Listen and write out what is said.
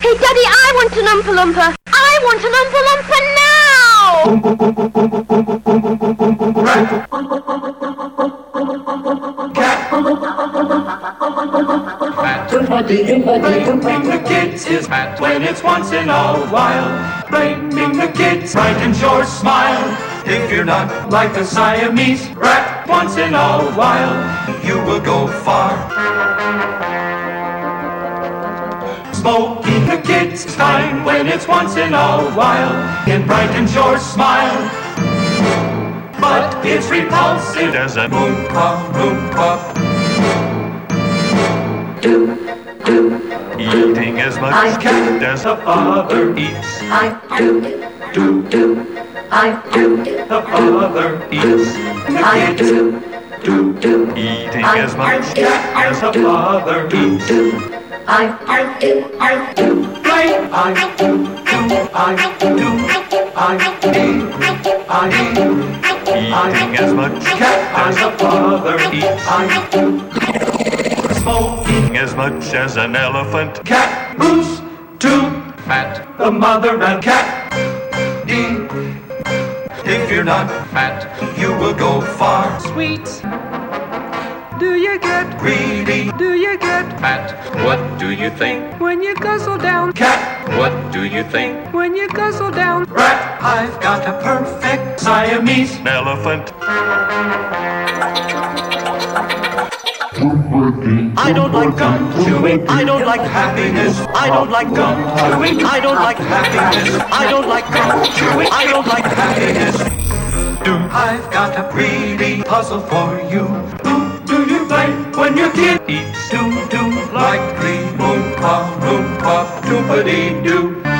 Hey, Daddy, I want an Oompa Loompa. I want an Oompa Loompa now! Blaming the kids is fat when it's once in a while. Blaming the kids brightens your smile. If you're not like a Siamese rat once in a while, you will go far. Smoking the kids is fine when it's once in a while. It brightens your smile. But it's repulsive as a Oompa Loompa. Eating as much cat as a father eats. The father eats the kids. Eating as much cat as a father eats. Eating as much cat as a father eats. Smoking as much as an elephant. Cat who's too fat. The mother and cat. If you're not fat, you will go far. Sweets. Do you get greedy? Do you get Fat. What do you think? when you guzzle down? Cat. What do you think? When you guzzle down? Rat. I've got a perfect Siamese elephant. I don't like gum chewing. I don't like happiness. I don't like gum chewing. I don't like happiness. I don't like gum chewing. I don't like happiness. I've got a pretty puzzle for you. Who do you blame when your kid eats? Do likely Oompa Loompa Doopity-doo.